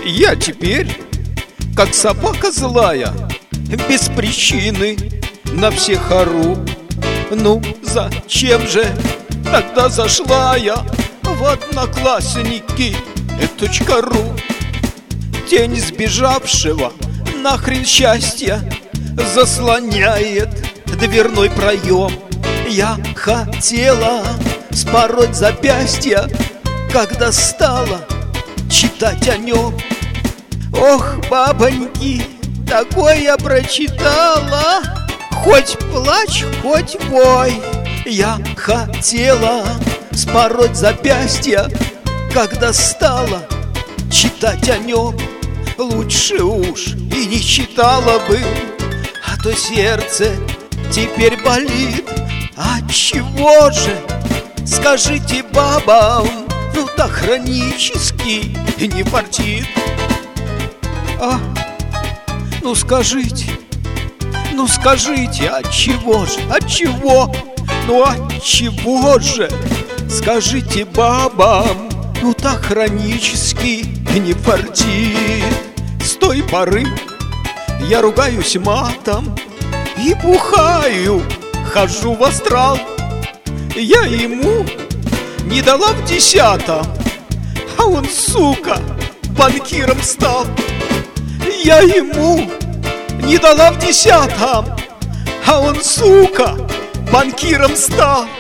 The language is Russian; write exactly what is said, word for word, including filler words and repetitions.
Я теперь, как собака злая, без причины на всех ору. Ну, зачем же тогда зашла я в одноклассники точка ру? Тень сбежавшего нахрен счастья заслоняет дверной проем. Я хотела спороть запястья, когда стала читать о нем. Ох, бабоньки, такое я прочитала, хоть плачь, хоть вой. Я хотела спороть запястья, когда стала читать о нем. Лучше уж и не читала бы, а то сердце теперь болит. А чего же, скажите бабам, ну так хронически не фартит? А, ну скажите, ну скажите, от чего же, от чего? Ну от чего же, скажите бабам, ну так хронически не фартит? С той поры я ругаюсь матом и бухаю, хожу в астрал. Я ему не дала в десятом, а он, сука, банкиром стал. Я ему не дала в десятом, а он, сука, банкиром стал.